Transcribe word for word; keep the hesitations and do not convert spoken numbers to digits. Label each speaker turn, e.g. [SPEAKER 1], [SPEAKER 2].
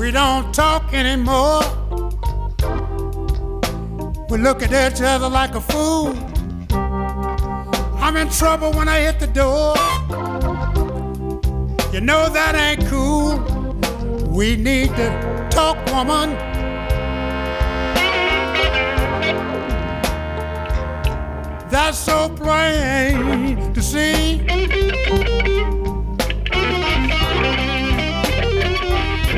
[SPEAKER 1] We don't talk anymore. We look at each other like a fool. I'm in trouble when I hit the door. You know that ain't cool. We need to talk, woman. That's so plain to see.